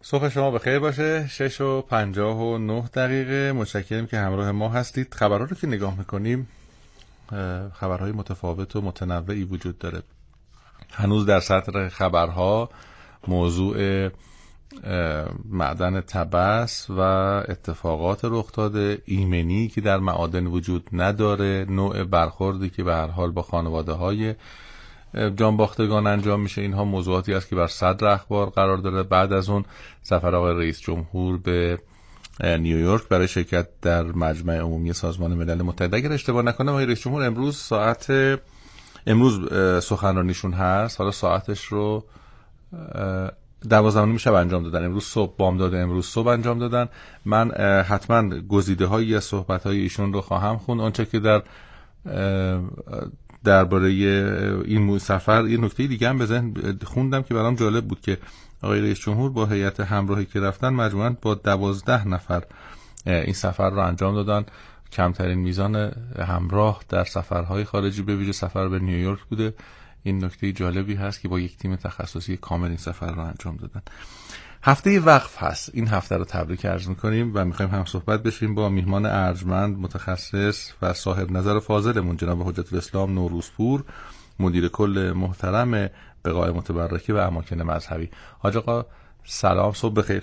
صبح شما بخیر باشه. 6:59. متشکرم که همراه ما هستید. خبرها رو که نگاه میکنیم خبرهای متفاوت و متنوعی وجود داره. هنوز در سطر خبرها موضوع معدن طبس و اتفاقات رخ داده، ایمنی که در معادن وجود نداره، نوع برخوردی که به هر حال با خانواده های جانباختگان انجام میشه، اینها موضوعاتی است که بر صدر اخبار قرار داره. بعد از اون سفر آقای رئیس جمهور به نیویورک برای شرکت در مجمع عمومی سازمان ملل متحد. اگر اشتباه نکنم آقای رئیس جمهور امروز سخنرانیشون هست، حالا ساعتش رو 12 شب انجام دادن. امروز صبح بامداد امروز صبح انجام دادن. من حتما گزیده‌هایی از صحبت‌های ایشون رو خواهم خوند. آنچه که درباره این سفر یه نکته دیگه هم به ذهن خوندم که برام جالب بود که آقای رئیس جمهور با هیئت همراهی که رفتن مجموعاً با 12 نفر این سفر رو انجام دادن. کمترین میزان همراه در سفرهای خارجی به ویژه سفر به نیویورک بوده. این نکته جالبی هست که با یک تیم تخصصی کامل این سفر رو انجام دادن. هفته وقف هست. این هفته رو تبریک عرض می‌کنیم و می‌خوایم هم صحبت بشیم با میهمان ارجمند، متخصص و صاحب نظر فاضلمون جناب حجت الاسلام نوروزپور، مدیر کل محترم بقاع متبرکه و اماکن مذهبی. حاج آقا سلام، صبح بخیر.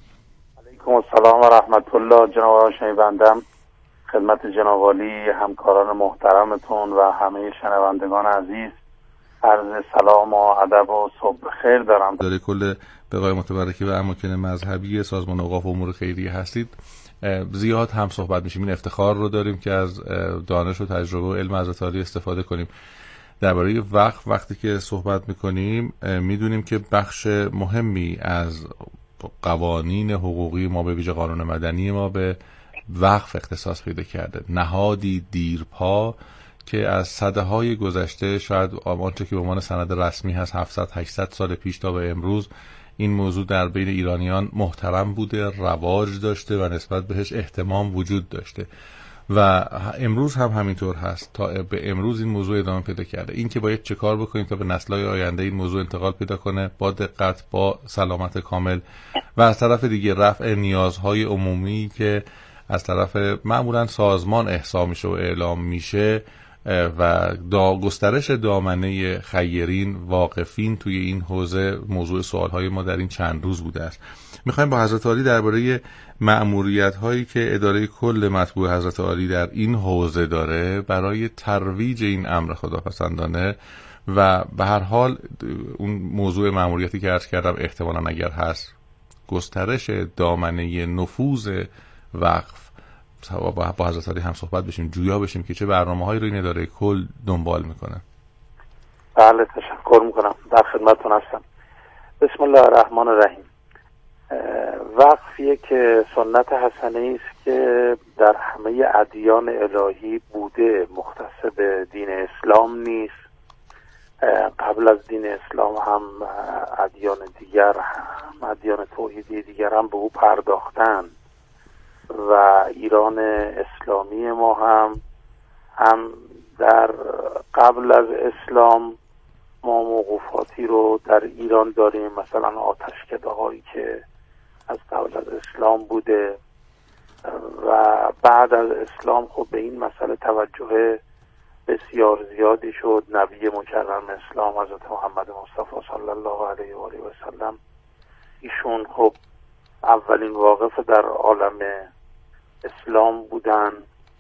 علیکم السلام و رحمت الله. جناب شنوندم، خدمت جناب عالی، همکاران محترمتون و همه شنوندگان عزیز عرض سلام و ادب و صبح بخیر دارم. داره کل بقاع متبرکه و اماکن مذهبی سازمان اوقاف و امور خیریه هستید. زیاد هم صحبت میشیم. این افتخار رو داریم که از دانش و تجربه و علم حضرت عالی استفاده کنیم. درباره وقتی که صحبت میکنیم میدونیم که بخش مهمی از قوانین حقوقی ما به ویژه قانون مدنی ما به وقف اختصاص پیدا کرده. نهادی دیرپا که از سده‌های گذشته، شاید آنچه که به عنوان سند رسمی هست 700-800 سال پیش تا به امروز، این موضوع در بین ایرانیان محترم بوده، رواج داشته و نسبت بهش احتمام وجود داشته و امروز هم همینطور هست. تا به امروز این موضوع ادامه پیدا کرده. این که باید چه کار بکنیم تا به نسل‌های آینده این موضوع انتقال پیدا کنه با دقت، با سلامت کامل و از طرف دیگه رفع نیازهای عمومی که از طرف معمولا سازمان احصا میشه و اعلام میشه و گسترش دامنه خیرین واقفین توی این حوزه موضوع سوالهای ما در این چند روز بوده است. میخوایم با حضرت عالی درباره مأموریت‌هایی که اداره کل مطبوع حضرت عالی در این حوزه داره برای ترویج این امر خداپسندانه و به هر حال اون موضوع مأموریتی که عرض کردم احتمالاً اگر هست گسترش دامنه نفوذ وقف با حضرت عالی هم صحبت بشیم، جویا بشیم که چه برنامه‌هایی رو این اداره کل دنبال میکنه. بله، تشکر میکنم، در خدمتتون هستم. بسم الله الرحمن الرحیم. وقفیه که سنت حسنه است که در همه ادیان الهی بوده، مختص به دین اسلام نیست. قبل از دین اسلام هم ادیان دیگر، ادیان توحیدی دیگر هم به او پرداختن و ایران اسلامی ما هم در قبل از اسلام ما موقوفاتی رو در ایران داریم، مثلا آتشکده هایی که از قبل از اسلام بوده و بعد از اسلام خب به این مسئله توجه بسیار زیادی شد. نبی مکرم اسلام حضرت محمد مصطفی صلی الله علیه و آله و سلم، ایشون خب اولین واقف در عالم اسلام بودن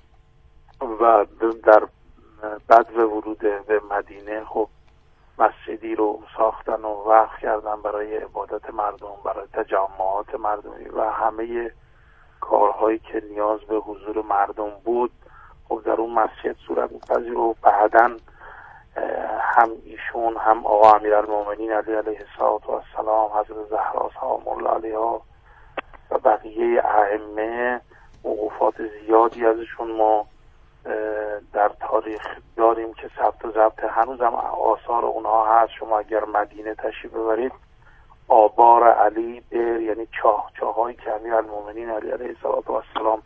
و در بدو ورود به مدینه خب مسجدی رو ساختن و وقف کردن برای عبادت مردم، برای تجمعات مردمی و همه کارهایی که نیاز به حضور مردم بود خب در اون مسجد صورت می‌پذیر. و بعداً هم ایشون هم آقا امیرالمومنین علی علیه السلام، حضرت زهرا سلام الله علیها و بقیه ائمه موقوفات زیادی ازشون ما در تاریخ داریم که ثبت و ضبط هنوز هم آثار اونها هست. شما اگر مدینه تشریف ببرید، آبار علی بر، یعنی چاهایی که امیرالمومنین علی علیه السلام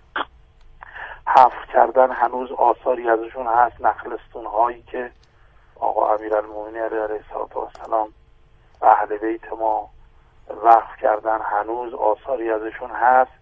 حفر کردن، هنوز آثاری ازشون هست. نخلستون هایی که آقا امیرالمومنین علی علیه السلام و اهل بیت ما وقف کردن هنوز آثاری ازشون هست.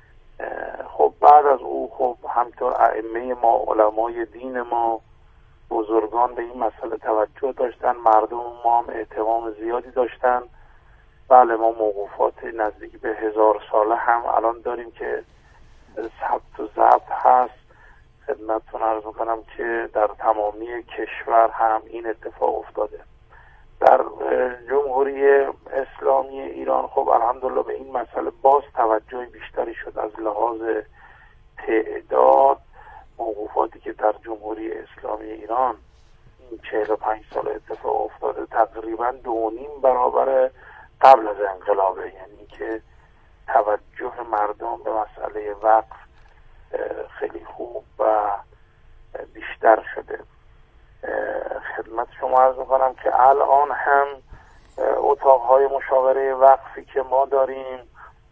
خب بعد از او خب همطور ائمه ما، علمای دین ما، بزرگان به این مسئله توجه داشتن، مردم ما هم اهتمام زیادی داشتن. بله ما موقوفات نزدیک به 1000 ساله هم الان داریم که ثبت و ضبط هست. خدمتتون عرض می‌کنم که در تمامی کشور هم این اتفاق افتاده. در جمهوری اسلامی ایران خب الحمدلله به این مسئله باز توجه بیشتری شد. از لحاظ تعداد موقوفاتی که در جمهوری اسلامی ایران این 45 سال اتفاق افتاده تقریبا 2.5 برابر قبل از انقلابه، یعنی که توجه مردم به مسئله وقف خیلی خوب و بیشتر شده. خدمت شما عرض می‌کنم که الان هم اتاق‌های مشاوره وقفی که ما داریم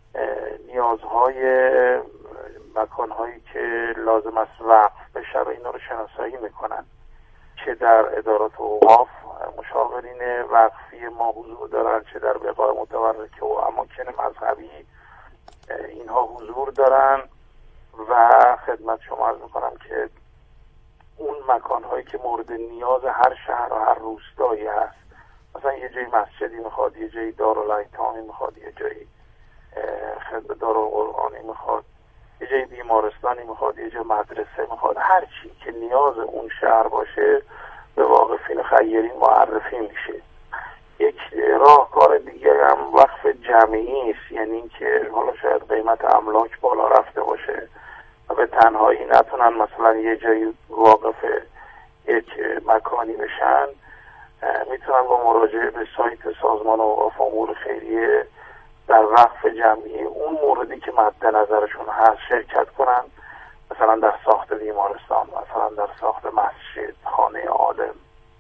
نیازهای مکان‌هایی که لازم است وقف بشه رو اینا رو شناسایی میکنن. چه در ادارات اوقاف مشاورین وقفی ما حضور دارن، چه در بقاع متورکه و اماکن مذهبی اینها حضور دارن. و خدمت شما عرض میکنم که اون مکان‌هایی که مورد نیاز هر شهر و هر روستایی هست، مثلا یه جایی مسجدی میخواد، یه جایی دارالایتامی میخواد، یه جایی خدمت دارالقرآنی میخواد، یه جایی بیمارستانی میخواد، یه جای مدرسه میخواد، هر چی که نیاز اون شهر باشه به واقفین خیرین معرفی میشه. یک راهکار دیگه هم وقف جمعی است، یعنی اینکه حالا شاید قیمت املاک بالا رفته باشه و به تنهایی نتونن مثلا یه جایی واقف یک مکانی بشن، میتونن با مراجعه به سایت سازمان اوقاف امور خیریه در وقف جمعی اون موردی که مد نظرشون هست شرکت کنن، مثلا در ساخت بیمارستان، مثلا در ساخت مسجد، خانه عالم،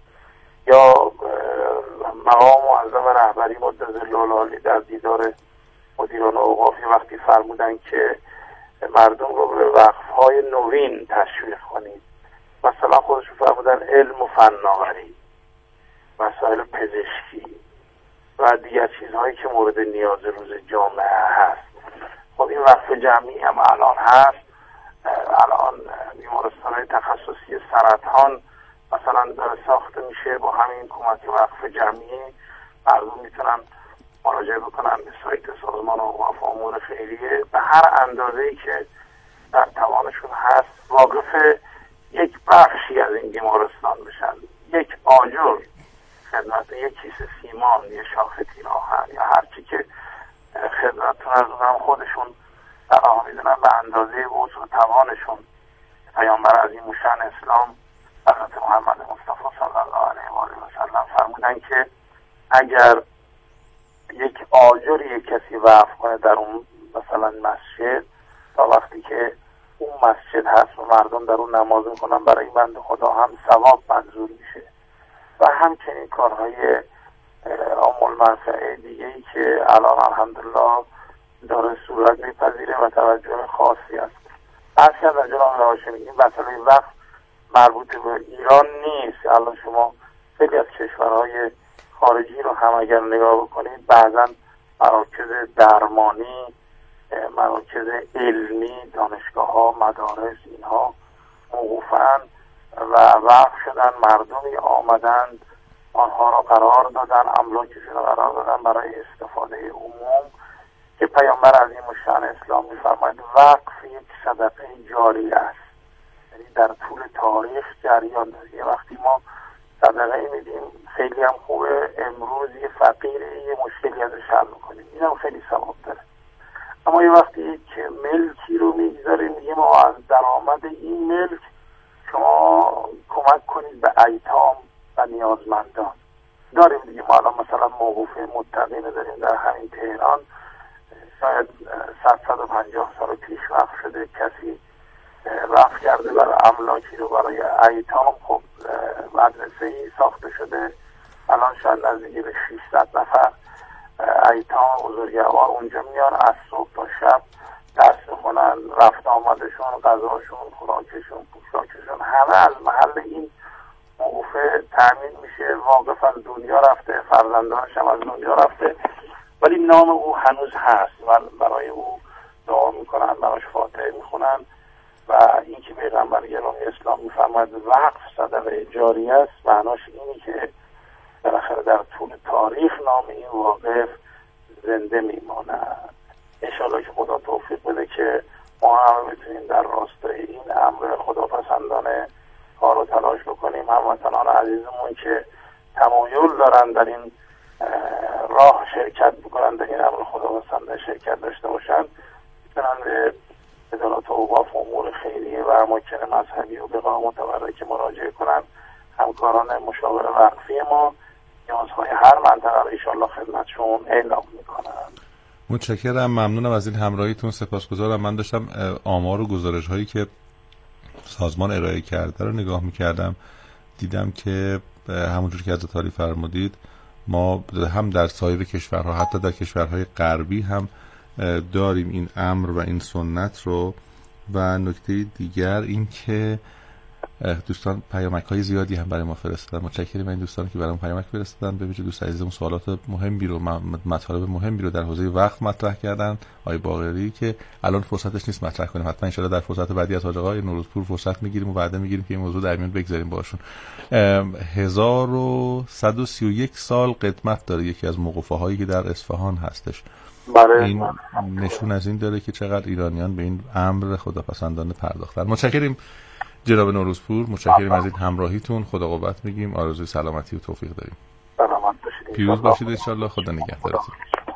یا مقام معظم رهبری مدظله العالی در دیدار مدیران اوقاف وقتی فرمودن که مردم رو به وقف‌های نوین تشویق کنید، مثلا خودشون فرمودن علم و فناوری، مسائل پزشکی و دیگر چیزهایی که مورد نیاز روز جامعه هست. خب این وقف جمعی هم الان هست. الان بیمارستان‌های تخصصی سرطان مثلا داره ساخته میشه، با همین کمک وقف جمعی مردم میتونن مراجعه بکنن به سایت سازمان اوقاف امور خیریه، به هر اندازه‌ای که در توانشون هست واقف یک بخشی از این بیمارستان بشن، یک آجر خدمت، یک کیسه سیمان، یک شاخه تیر آهن یا هر چی که خدمتتون از اونم خودشون در آن میدونن به اندازه وسع و توانشون. پیامبر عظیم الشأن اسلام حضرت محمد مصطفی صلی الله علیه و آله و سلم فرمودن که اگر یک آجری کسی وقف کنه در اون مثلا مسجد، تا وقتی که اون مسجد هست و مردم در اون نماز میکنن، برای این بنده خدا هم ثواب منظور میشه. و همچنین کارهای عام المنفعه دیگه‌ای که الان الحمدلله داره صورت میپذیره و توجه خاصی است. بحثی از جناب هاشمی این مسئله وقف مربوط به ایران نیست. الان شما خیلی از کشورهای خارجی رو هم اگر نگاه بکنید، بعضا مراکز درمانی، مراکز علمی، دانشگاه ها، مدارس، اینها موقوفن و وقف شدن، مردمی آمدند آنها را قرار دادن، املاکشون را قرار دادن برای استفاده عموم، که پیامبر عظیم الشأن اسلام می‌فرماید وقف یک صدقه جاری است، یعنی در طول تاریخ جریان داره. یه وقتی ما صدقه میدیم خیلی هم خوبه، امروز یه فقیری یه مشکلی ازش حل می‌کنیم، این هم خیلی ثواب داره. اما یه وقتی که ملکی رو میگذاریم، میگه ما از درآمد این ملک شما کمک کنید به ایتام و نیازمندان. داریم دیگه، ما الان مثلا موقوف متقین داریم در همین تهران، شاید 150 سال پیش وقف شده، کسی وقف کرده برای املاکی رو برای ایتام. خب مدرسه‌ای ساخته شده، الان شاید نزدیک به 600 نفر ایتام بزرگوار اونجا میان، از صبح تا شب درس میخونن، رفت آمدشون، غذاشون، خوراکشون، پوشاکشون، همه از محل این موقوف تامین میشه. واقف از دنیا رفته، فرزندانش هم از دنیا رفته، ولی نام او هنوز هست و برای او دعا میکنن، براش فاتحه میخونن. و این که پیغمبر گرامی اسلام میفرماید وقف صدقه جاری است، معناش اینی که بالاخره در طول تاریخ نام این واقف زنده میماند. انشالله که خدا توفیق بده که ما هم بتونیم در راستای این امر خداپسندانه کار و تلاش بکنیم. هموطنان عزیزمون که تمایل دارن در این راه شرکت بکنن، در این امر خداپسندانه شرکت داشته باشن، میتونن به ادارات اوقاف و امور خیریه و اماکن مذهبی و بقاع متبرکه مراجعه کنن. همکاران مشاور وقفی ما نیازهای هر منطقه رو انشالله خدمتشون اعلام میکنن. متشکرم، ممنونم از این همراهیتون، سپاسگزارم. من داشتم آمار و گزارش هایی که سازمان ارائه کرده رو نگاه میکردم، دیدم که همونجور که حضرت عالی فرمودید ما هم در سایر کشورها، حتی در کشورهای غربی هم داریم این امر و این سنت رو. و نکته دیگر این که دوستان پیامک‌های زیادی هم برای ما فرستادن. متشکرم این دوستان که برام پیامک فرستادن. به ویژه دوست عزیزمون سوالات مهمی رو، مطالب مهمی رو در حوزه وقف مطرح کردن. آقای باقری که الان فرصتش نیست مطرح کنیم، حتما ان شاءالله در فرصت بعدی از حاج آقای نوروزپور فرصت میگیریم و وعده میگیریم که این موضوع در میون بگذاریم باشون. 1131 سال قدمت داره یکی از موقوفه‌هایی که در اصفهان هستش. این نشون از این داره که چقدر ایرانیان به این امر خداپسندانه پرداختن. متشکریم جناب نوروزپور، متشکریم از این همراهیتون. خدا قوت میگیم، آرزوی سلامتی و توفیق داریم. سلامت باشید، پیروز باشید ان شاء الله. خدا نگهدارتون.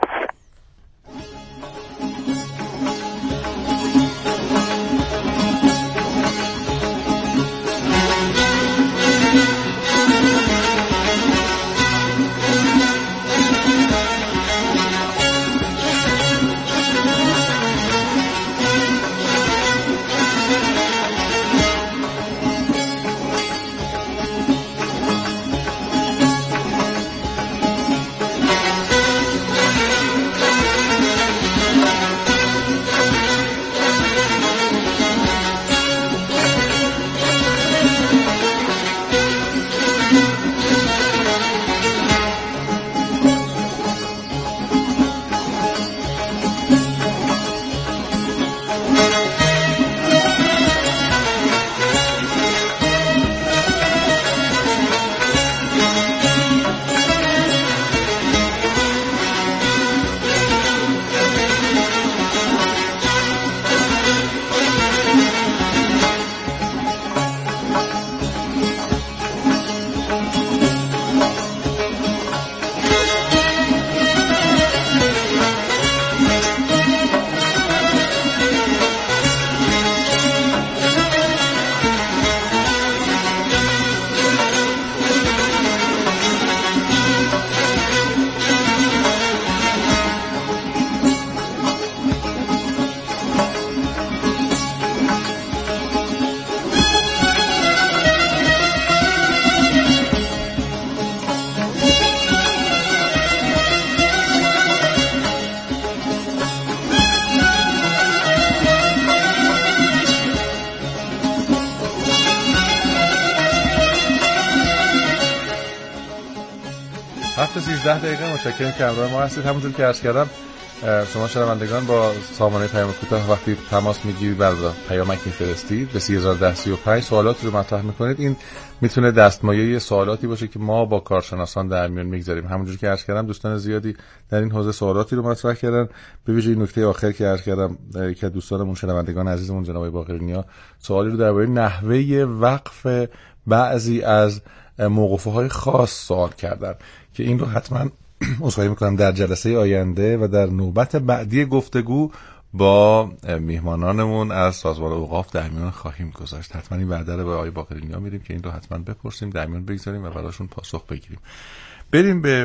هفت 13 دقیقه. متشکرم که همراه ما هستید. همونجور که عرض کردم شما شنوندگان با سامانه پیام کوتاه وقتی تماس میگیرید و پیامک میفرستید به 301035 سوالاتی رو مطرح میکنید، این میتونه دستمایه سوالاتی باشه که ما با کارشناسان در میون میگذاریم. همونجور که عرض کردم دوستان زیادی در این حوزه سوالاتی رو مطرح کردن. به ویژه این نکته آخر که عرض کردم که دوستانمون شنوندگان عزیزمون جناب باقرنیا سوالی رو درباره نحوه وقف بعضی از موقوفه‌های خاص سوال کردن که این رو حتما عذرخواهی میکنم در جلسه آینده و در نوبت بعدی گفتگو با میهمانانمون از سازمان اوقاف در میان خواهیم گذاشت. حتما این وعده رو به آقای باقرنیا میدیم که این رو حتما بپرسیم، در میان بگذاریم و براشون پاسخ بگیریم. بریم به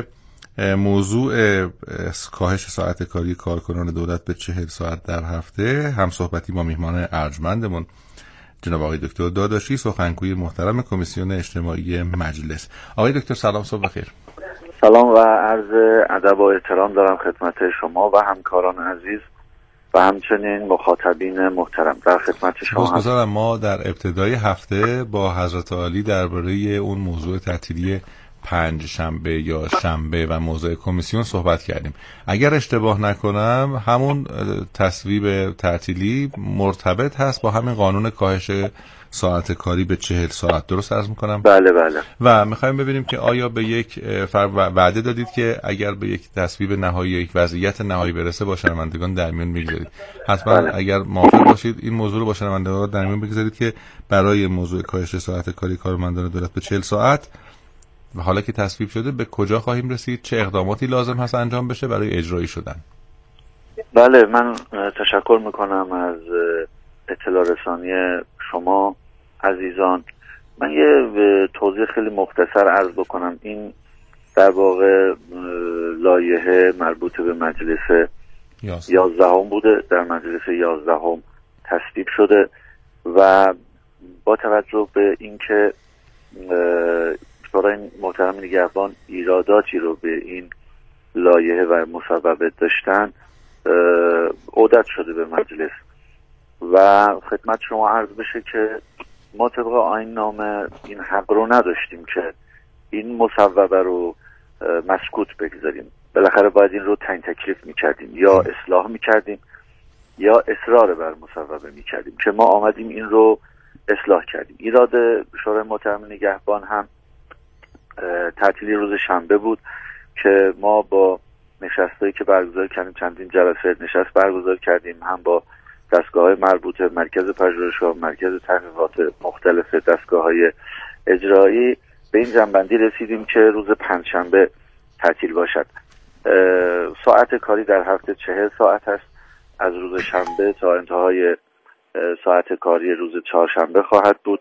موضوع کاهش ساعت کاری کارکنان دولت به 40 ساعت در هفته. هم صحبتی با میهمان ارجمندمون جناب آقای دکتر داداشی، سخنگوی محترم کمیسیون اجتماعی مجلس. آقای دکتر سلام، صبح بخیر. سلام و عرض ادب و احترام دارم خدمت شما و همکاران عزیز و همچنین مخاطبین محترم. در خدمت شما هستم. ما در ابتدای هفته با حضرت عالی درباره اون موضوع تعطیلی 5 شنبه یا شنبه و موضع کمیسیون صحبت کردیم. اگر اشتباه نکنم همون تصویب تعطیلی مرتبط هست با همین قانون کاهش ساعت کاری به 40 ساعت، درست عرض میکنم؟ بله بله. و میخوایم ببینیم که آیا به یک وعده دادید که اگر به یک تصویب نهایی یا یک وضعیت نهایی برسه با شنوندگان در میون میگذارید. حتما بله. اگر موافق باشید این موضوع رو با شنوندگان در میون بگذارید که برای موضوع کاهش ساعت کاری کارمندان دولت به 40 ساعت و حالا که تصویب شده به کجا خواهیم رسید، چه اقداماتی لازم هست انجام بشه برای اجرایی شدن. بله، من تشکر میکنم از اطلاع رسانی شما عزیزان. من یه توضیح خیلی مختصر عرض بکنم. این در واقع لایحه مربوط به مجلس 11 بوده، در مجلس 11 تصویب شده و با توجه به اینکه شورای محترم نگهبان ایراداتی رو به این لایحه و مصوبه داشتن عودت شده به مجلس و خدمت شما عرض بشه که ما طبق آیین نامه این حق رو نداشتیم که این مصوبه رو مسکوت بگذاریم. بالاخره باید این رو تعیین تکلیف میکردیم، یا اصلاح میکردیم یا اصرار بر مصوبه میکردیم که ما آمدیم این رو اصلاح کردیم. ایراد شورای محترم نگهبان هم تعطیلی روز شنبه بود که ما با نشستایی که برگزار کردیم، چندین جلسه نشست برگزار کردیم، هم با دستگاه‌های مربوطه، مرکز پژوهش‌ها، مرکز تحقیقات مختلف دستگاه‌های اجرایی، به این جنبندی رسیدیم که روز پنجشنبه تعطیل باشد. ساعت کاری در هفته 40 ساعت است، از روز شنبه تا انتهای ساعت کاری روز چهارشنبه خواهد بود.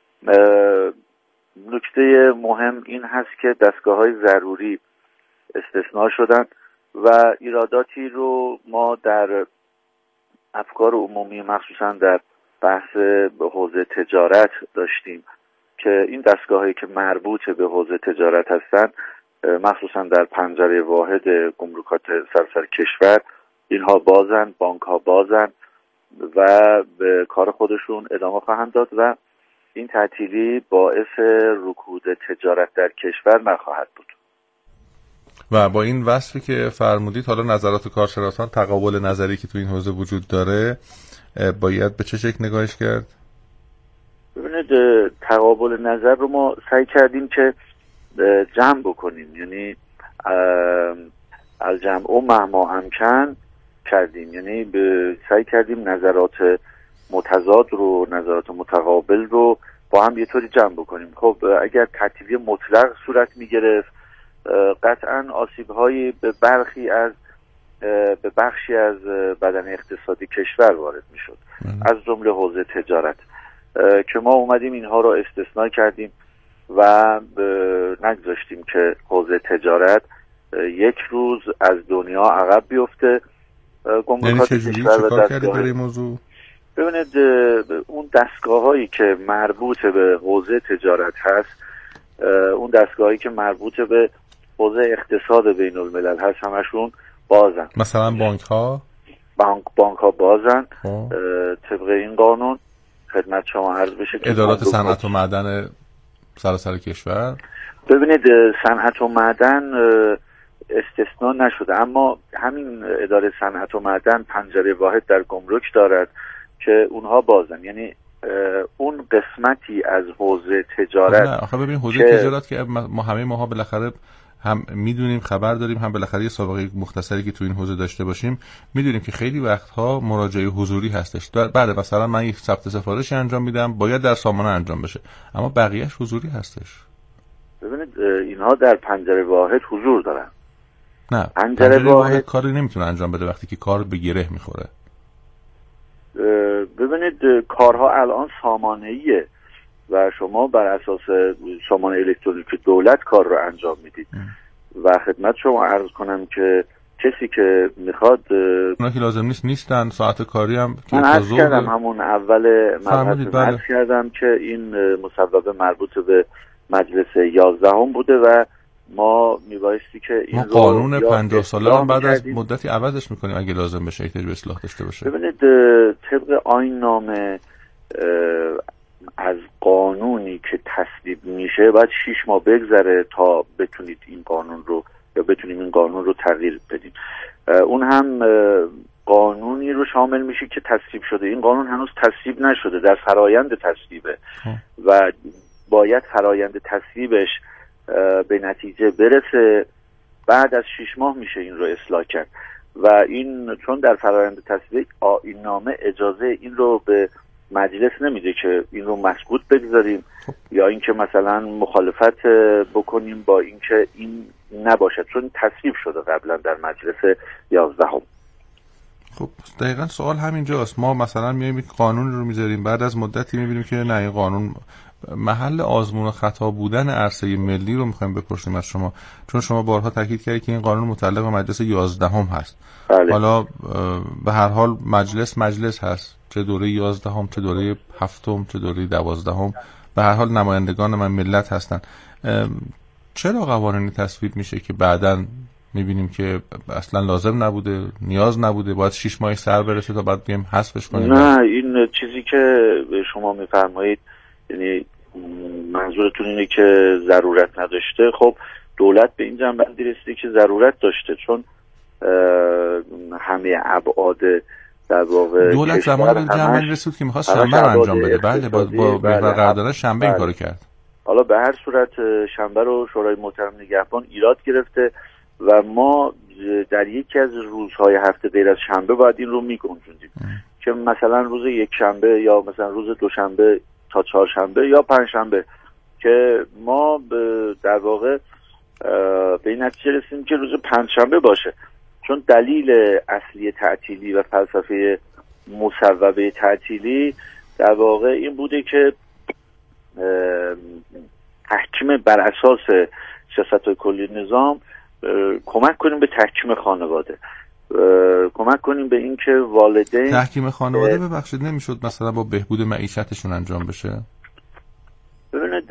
نکته مهم این هست که دستگاه‌های ضروری استثناء شدن و ایراداتی رو ما در افکار عمومی مخصوصا در بحث حوزه تجارت داشتیم که این دستگاهایی که مربوط به حوزه تجارت هستن، مخصوصا در پنجره واحد گمرکات سراسر کشور، اینها بازن، بانک ها بازن و به کار خودشون ادامه خواهند داد و این تعطیلی باعث رکود تجارت در کشور نخواهد بود. و با این وصفی که فرمودید، حالا نظرات کارشناسان، تقابل نظری که تو این حوزه وجود داره، باید به چه شکل نگاهش کرد؟ ببینید، تقابل نظر رو ما سعی کردیم که جمع بکنیم، یعنی الجمع و مهما امکن کردیم، یعنی سعی کردیم نظرات متضاد رو، نظرات متقابل رو با هم یه طوری جمع بکنیم. خب اگر تعطیلی مطلق صورت میگرفت، قطعا آسیب‌هایی به بخشی از بدن اقتصادی کشور وارد میشد، از جمله حوزه تجارت، که ما اومدیم اینها رو استثناء کردیم و نگذاشتیم که حوزه تجارت یک روز از دنیا عقب بیفته. گمرکات کشور و دستگاه موضوع، ببینید، اون دستگاه‌هایی که مربوط به حوزه تجارت هست، اون دستگاهایی که مربوط به حوزه اقتصاد بین الملل هست، همشون بازن. مثلا بانک ها بازن طبق این قانون. خدمت شما عرض بشه که ادارات صنعت و معدن سراسر کشور، ببینید، صنعت و معدن استثناء نشده، اما همین اداره صنعت و معدن پنجره واحد در گمرک دارد که اونها بازن، یعنی اون قسمتی از حوزه تجارت. نه آخه ببین، حوزه تجارت که ما همه ماها بالاخره هم میدونیم، خبر داریم، هم بالاخره یه سابقه مختصری که تو این حوزه داشته باشیم میدونیم که خیلی وقتها مراجعه حضوری هستش. بعد مثلا من یک ثبت سفارشی انجام میدم، باید در سامانه انجام بشه، اما بقیهش حضوری هستش. ببینید، اینها در پنجره واحد حضور دارن. نه، پنجره واحد کاری نمیتونه انجام بده وقتی که کار به گره میخوره. ببینید، کارها الان سامانه‌ایه و شما بر اساس سامانه الکترونیک دولت کار رو انجام میدید و خدمت شما عرض کنم که کسی که میخواد، اونا که لازم نیستن، ساعت کاری هم که من عرض کردم همون اول مبحث عرض کردم که این مصوبه مربوط به مجلس 11 بوده و ما میبایستی که این قانون 50 ساله هم بعد از مدتی عوضش میکنیم اگه لازم بشه، احتیاج به اصلاح داشته باشه. ببینید، طبق آیین نامه از قانونی که تصویب میشه باید 6 ماه بگذره تا بتونید این قانون رو یا بتونیم این قانون رو تغییر بدیم. اون هم قانونی رو شامل میشه که تصویب شده. این قانون هنوز تصویب نشده، در فرایند تصویبه و باید فرایند تصویبش به نتیجه برسه. بعد از 6 ماه میشه این رو اصلاح کرد و این چون در فرایند تصویب این نامه اجازه این رو به مجلس نمیده که این رو مسکوت بگذاریم یا اینکه مثلا مخالفت بکنیم با اینکه این نباشد، چون تصویب شده قبلا در مجلس 11. خب دقیقاً سوال همینجاست. ما مثلا میایم قانون رو میذاریم، بعد از مدتی میبینیم که نه، این قانون محل آزمون و خطا بودن عرصه ملی رو میخوایم بپرسیم از شما، چون شما بارها تاکید کردید که این قانون متعلق به مجلس 11 هست. بله. حالا به هر حال مجلس هست، چه دوره 11 چه دوره 7 چه دوره 12، به هر حال نمایندگان من ملت هستن. چرا قوانینی تصویب میشه که بعداً میبینیم که اصلا لازم نبوده، نیاز نبوده، باید 6 ماه سر برسه تا بعد بیم حذفش کنیم؟ نه، این چیزی که شما میفرمایید یعنی منظورتون اینه که ضرورت نداشته. خب دولت به این جنبندی رسیده که ضرورت داشته، چون همه ابعاد در واقع دولت زمان به جنبندی رسید که میخواست شنبه رو انجام بده. بله، با قرارداد شنبه این کارو کرد. حالا به هر صورت شنبه رو شورای محترم نگهبان ایراد گرفته و ما در یکی از روزهای هفته غیر از شنبه باید این رو میگنجوندیم که مثلا روز یک شنبه یا مثلا روز دوشنبه تا چهارشنبه یا پنجشنبه، که ما در واقع به این نتیجه رسیدیم که روز پنجشنبه باشه، چون دلیل اصلی تعطیلی و فلسفه مصوبه تعطیلی در واقع این بوده که تحکیم بر اساس سیاست کلی نظام کمک کنیم به تحکیم خانواده، کمک کنیم به این که والدین تحکیم خانواده ببخشید نمیشد مثلا با بهبود معیشتشون انجام بشه؟ ببینید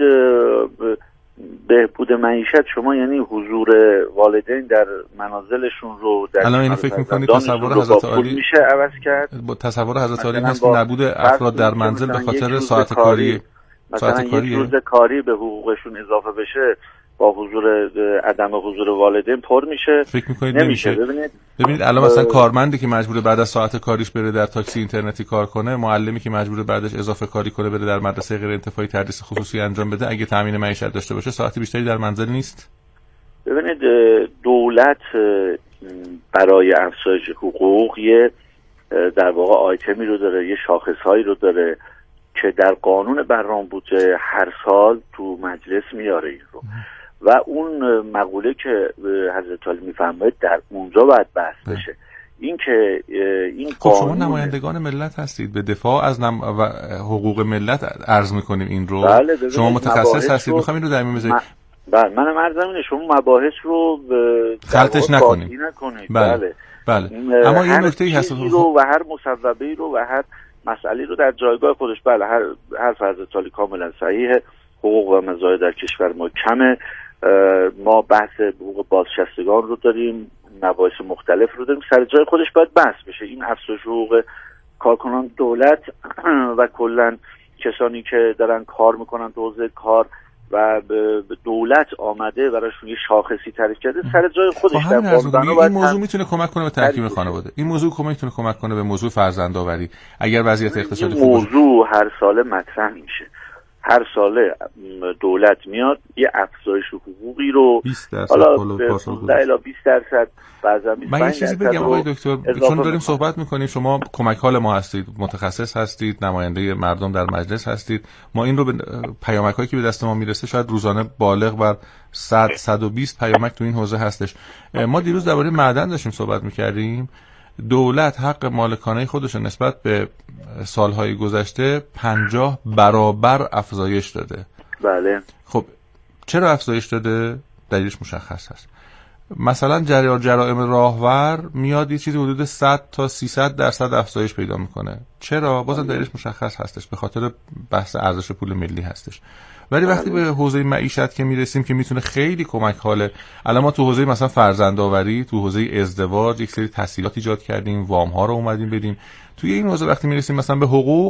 بهبود معیشت شما یعنی حضور والدین در منازلشون رو در الان اینو فکر می‌کنید تصور حضرت عالی میشه عوض کرد؟ با تصور حضرت عالی هست که نبود افراد در منزل به خاطر ساعت کاری، مثلا یک روز کاری به حقوقشون اضافه بشه، با حضور عدم حضور والدین پر میشه؟ فکر میکنید نمیشه؟ ببینید الان مثلا کارمندی که مجبور بعد از ساعت کاریش بره در تاکسی اینترنتی کار کنه، معلمی که مجبور بعدش اضافه کاری کنه بره در مدرسه غیر انتفاعی تدریس خصوصی انجام بده، اگه تامین معیشت داشته باشه ساعت بیشتری در منزل نیست؟ ببینید دولت برای افزایش حقوق یه در واقع آیتمی رو داره، یه شاخصهایی رو داره که در قانون برنامه‌بودجه هر سال تو مجلس میاره این رو و اون مقوله که حضرت عالی میفرماید در اونجا باید بحث بشه. این که این خب شما نمایندگان ملت هستید، به دفاع از حقوق ملت عرض میکنیم این رو. بله، شما متخصص هستید، میخوام این رو در میون بذارید. بله، منم عرضم اینه شما مباحث رو خلطش نکنید. بله. اما این نکته‌ای هست و هر مصوبه‌ای رو و هر مسئله رو در جایگاه خودش. بله، هر حضرت عالی کاملا صحیحه. حقوق و مزایا در کشور ما کمه. ما بحث حقوق بازنشستگان رو داریم، مباحث مختلف رو داریم، سر جای خودش باید بحث بشه. این افزایش حقوق کارکنان دولت و کلا کسانی که دارن کار میکنن تو حوزه کار و دولت آمده براشون یه شاخصی تعریف کرده، سر جای خودش در این موضوع میتونه کمک کنه به تحکیم خانواده. این موضوع میتونه کمک کنه به موضوع فرزندآوری اگر وضعیت اقتصادی خوب باشه. موضوع هر ساله مطرح میشه. هر ساله دولت میاد یه افزایش حقوقی رو 20% حالا 15 الی 20% بعضا 25%. من یه چیزی بگم آقای دکتر، چون داریم صحبت میکنیم، شما کمک حال ما هستید، متخصص هستید، نماینده مردم در مجلس هستید. ما این رو به پیامک‌هایی که به دست ما میرسه شاید روزانه بالغ بر 100-120 پیامک تو این حوزه هستش. ما دیروز درباره معدن داشتیم صحبت میکردیم. دولت حق مالکانه خودش نسبت به سالهای گذشته 50 برابر افزایش داده. بله. خب چرا افزایش داده؟ دلیلش مشخص هست. مثلا جرائم راهور میاد یه چیزی حدود 100 تا 300% افزایش پیدا میکنه. چرا؟ بازم دلیلش مشخص هستش، به خاطر بحث ارزش پول ملی هستش. ولی وقتی به حوزه معیشت که میرسیم که میتونه خیلی کمک حاله، الان ما تو حوزه مثلا فرزندآوری، تو حوزه ازدواج یک سری تسهیلات ایجاد کردیم، وام ها رو اومدیم بدیم. توی این حوزه وقتی میرسیم مثلا به حقوق،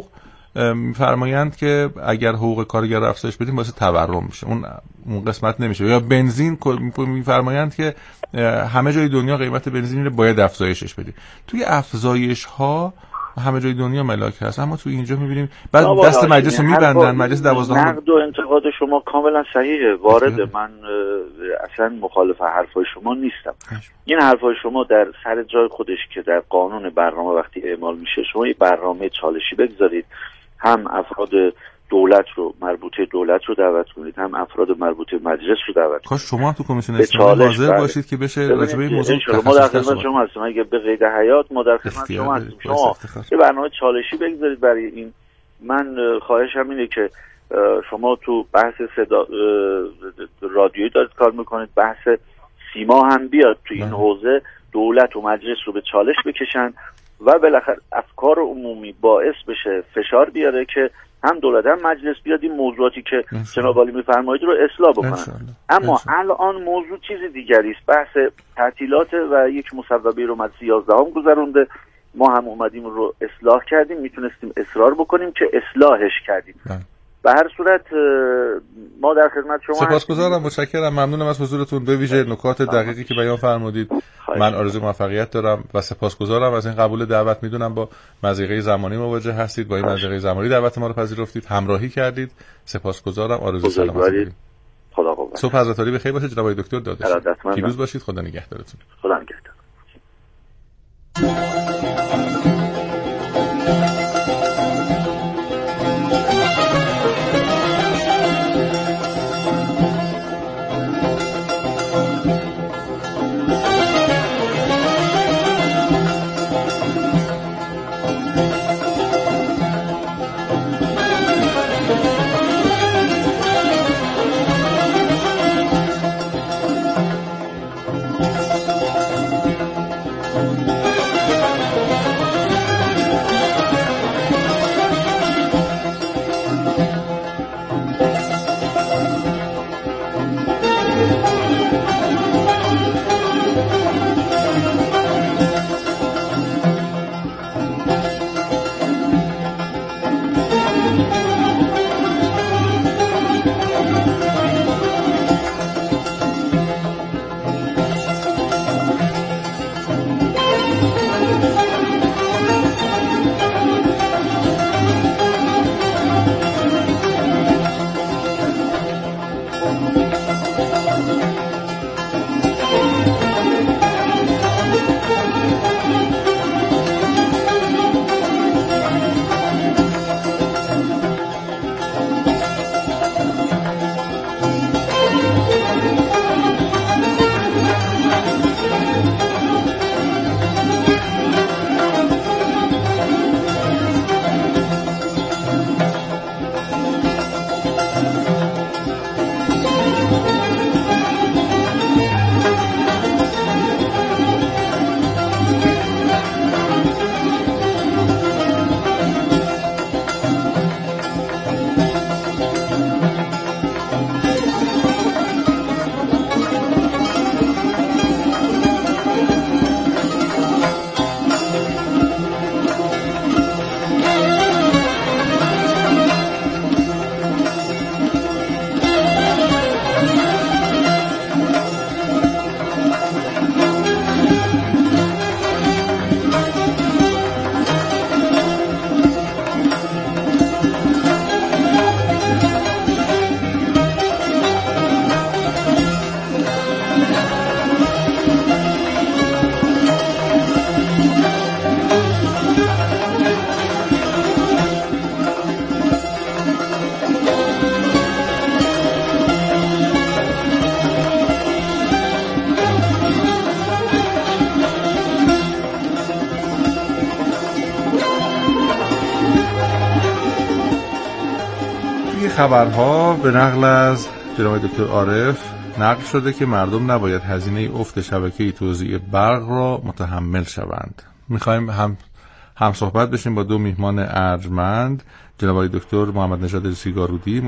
میفرمایند که اگر حقوق کارگر رو افزایش بدیم باعث تورم میشه، اون قسمت نمیشه. یا بنزین میفرمایند که همه جای دنیا قیمت بنزین رو باید افزایشش بدیم. توی افزایش ها همه جای دنیا ملاک هست، اما تو اینجا می‌بینیم بعد دست مجلس رو می‌بندن. مجلس 12 نقد و انتقاد شما کاملا صحیحه، وارده. من اصلا مخالف حرفای شما نیستم. این حرفای شما در سر جای خودش که در قانون برنامه وقتی اعمال میشه شما یه برنامه چالشی بگذارید، هم افراد دولت رو مربوطه دولت رو دعوت کنید، هم افراد مربوطه مجلس رو دعوت کنید. کاش شما تو کمیسیون اسلامی حاضر باشید که بشه راجع به این موضوع ما در خدمت شما هستیم. اگه به قید حیات ما در خدمت شما هستیم. شما یه برنامه چالشی بگذارید برای این. من خواهشم اینه که شما تو بحث صدا رادیویی دارید کار میکنید، بحث سیما هم بیاد تو این حوزه، دولت و مجلس رو به چالش بکشن و بالاخره افکار عمومی باعث بشه فشار بیاره که هم دولت هم مجلس بیاد این موضوعاتی که جناب عالی میفرمایید رو اصلاح بکنن. اما الان موضوع چیز دیگری است، بحث تعطیلات و یک مصوبه رو مجلس 11 گذرونده. ما هم اومدیم رو اصلاح کردیم، میتونستیم اصرار بکنیم که اصلاحش کردیم. به هر صورت ما در خدمت شما سپاسگزارم، متشکرم، ممنونم از حضورتون، به ویژه نکات دقیقی که بیان فرمودید. من آرزوی موفقیت دارم و سپاسگزارم از این قبول دعوت. میدونم با مضیقه زمانی مواجه هستید، با این مضیقه زمانی دعوت ما رو پذیرفتید، همراهی کردید. سپاسگزارم، آرزوی سلامتی دارم. خدا قوت. صبح حضرت علی بخیر باشه جناب دکتر داداشی. پیروز باشید. خدا نگهدارتون. خدا نگهدار. خبرها به نقل از جناب دکتر عارف نقل شده که مردم نباید هزینه افت شبکه توزیع برق را متحمل شوند. میخوایم هم صحبت بشیم با دو میهمان ارجمند، جناب دکتر محمد نژاد سیگارودی